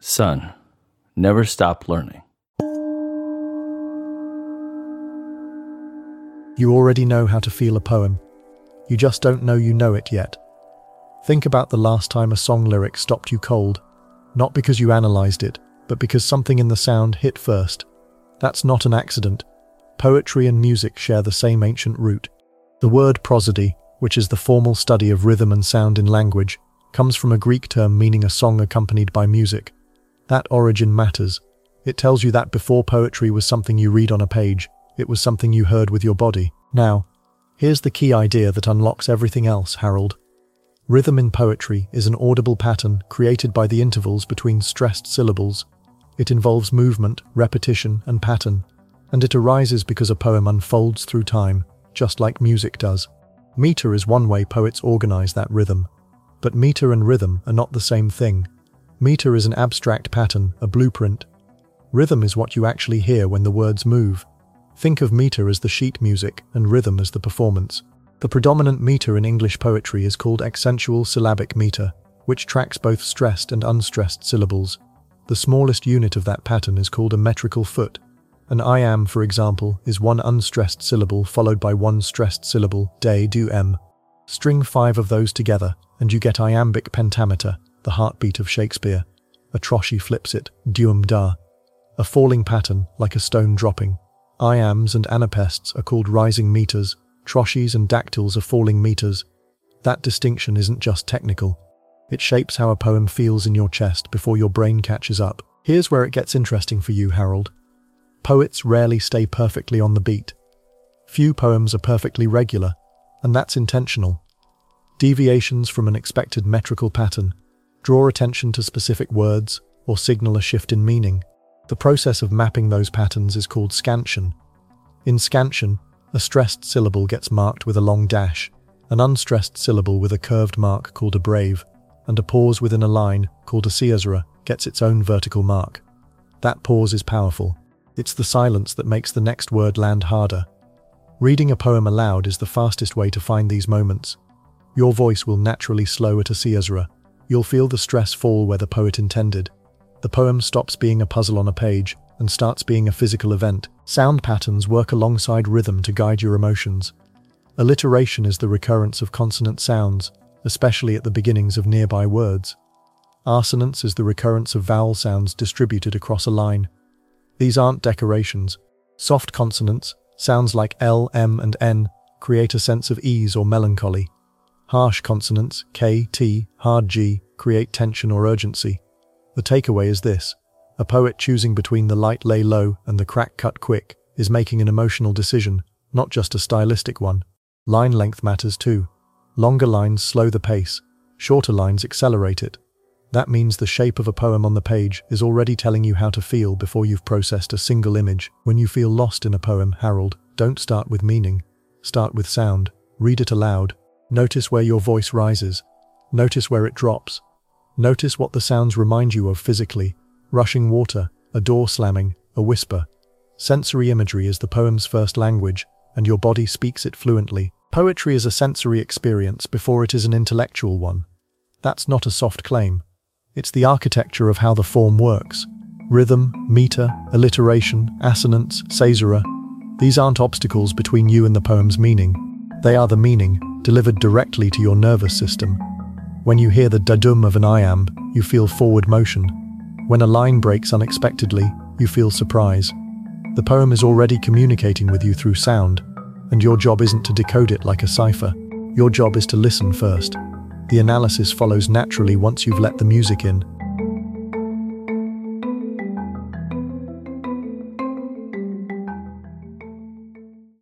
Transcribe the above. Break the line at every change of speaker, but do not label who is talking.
Son, never stop learning.
You already know how to feel a poem. You just don't know you know it yet. Think about the last time a song lyric stopped you cold, not because you analyzed it, but because something in the sound hit first. That's not an accident. Poetry and music share the same ancient root. The word prosody, which is the formal study of rhythm and sound in language, comes from a Greek term meaning a song accompanied by music. That origin matters. It tells you that before poetry was something you read on a page, it was something you heard with your body. Now, here's the key idea that unlocks everything else, Harold. Rhythm in poetry is an audible pattern created by the intervals between stressed syllables. It involves movement, repetition, and pattern, and it arises because a poem unfolds through time, just like music does. Meter is one way poets organize that rhythm. But meter and rhythm are not the same thing. Meter is an abstract pattern, a blueprint. Rhythm is what you actually hear when the words move. Think of meter as the sheet music and rhythm as the performance. The predominant meter in English poetry is called accentual syllabic meter, which tracks both stressed and unstressed syllables. The smallest unit of that pattern is called a metrical foot. An iamb, for example, is one unstressed syllable followed by one stressed syllable, de, du, em. String 5 of those together, and you get iambic pentameter, the heartbeat of Shakespeare. A trochee flips it, duum da. A falling pattern, like a stone dropping. Iambs and anapests are called rising meters. Trochees and dactyls are falling meters. That distinction isn't just technical. It shapes how a poem feels in your chest before your brain catches up. Here's where it gets interesting for you, Harold. Poets rarely stay perfectly on the beat. Few poems are perfectly regular, and that's intentional. Deviations from an expected metrical pattern draw attention to specific words or signal a shift in meaning. The process of mapping those patterns is called scansion. In scansion, a stressed syllable gets marked with a long dash, an unstressed syllable with a curved mark called a brave, and a pause within a line, called a caesura, gets its own vertical mark. That pause is powerful. It's the silence that makes the next word land harder. Reading a poem aloud is the fastest way to find these moments. Your voice will naturally slow at a caesura. You'll feel the stress fall where the poet intended. The poem stops being a puzzle on a page and starts being a physical event. Sound patterns work alongside rhythm to guide your emotions. Alliteration is the recurrence of consonant sounds, especially at the beginnings of nearby words. Assonance is the recurrence of vowel sounds distributed across a line. These aren't decorations. Soft consonants, sounds like L, M, and N, create a sense of ease or melancholy. Harsh consonants, K, T, hard G, create tension or urgency. The takeaway is this: a poet choosing between the light lay low and the crack cut quick is making an emotional decision, not just a stylistic one. Line length matters too. Longer lines slow the pace, shorter lines accelerate it. That means the shape of a poem on the page is already telling you how to feel before you've processed a single image. When you feel lost in a poem, Harold, don't start with meaning. Start with sound. Read it aloud. Notice where your voice rises. Notice where it drops. Notice what the sounds remind you of physically. Rushing water, a door slamming, a whisper. Sensory imagery is the poem's first language, and your body speaks it fluently. Poetry is a sensory experience before it is an intellectual one. That's not a soft claim. It's the architecture of how the form works. Rhythm, meter, alliteration, assonance, caesura. These aren't obstacles between you and the poem's meaning. They are the meaning, delivered directly to your nervous system. When you hear the da-dum of an iamb, you feel forward motion. When a line breaks unexpectedly, you feel surprise. The poem is already communicating with you through sound, and your job isn't to decode it like a cipher. Your job is to listen first. The analysis follows naturally once you've let the music in.